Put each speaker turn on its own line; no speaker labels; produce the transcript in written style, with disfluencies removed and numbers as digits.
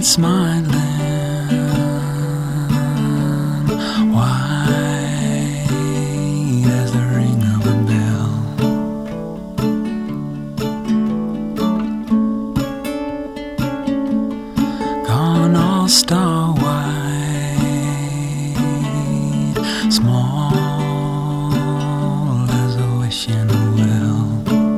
and smiling, white as the ring of a bell. Gone all star.